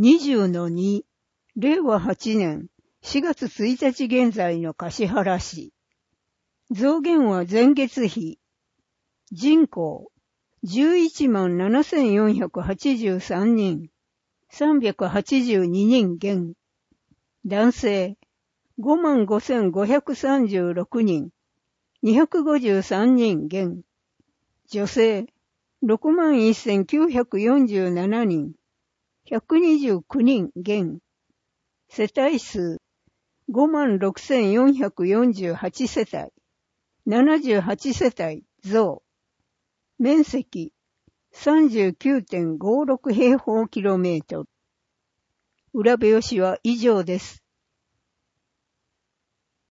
20-2、令和8年4月1日現在の橿原市。増減は前月比。人口、117,483 人。382人減。男性、55,536 人。253人減。女性、61,947 人。129人減。世帯数、56,448 世帯。78世帯増。面積、39.56 平方キロメートル。浦部吉は以上です。